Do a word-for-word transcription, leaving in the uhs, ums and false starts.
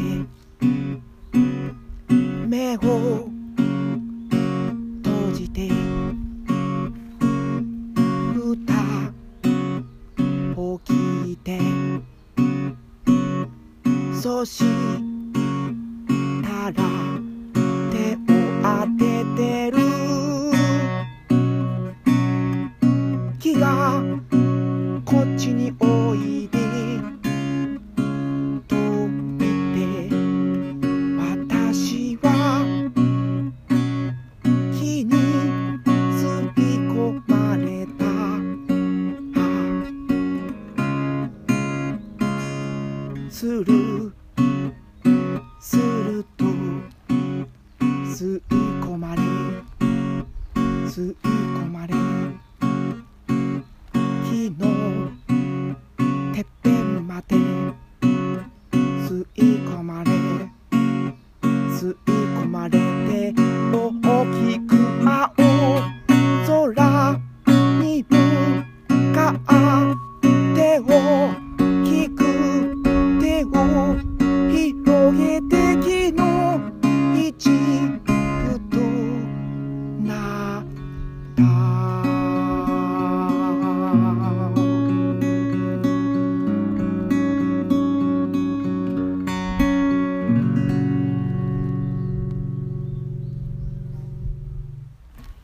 目を閉じて歌を聴いて、そしたら手を当ててる気がこっちにおいでと言って、私は木に吸い込まれた。するすると吸い込まれ吸い込まれ、木のてっぺんまで吸い込まれ吸い込まれて、大きく青空に向かって大きく手を広げて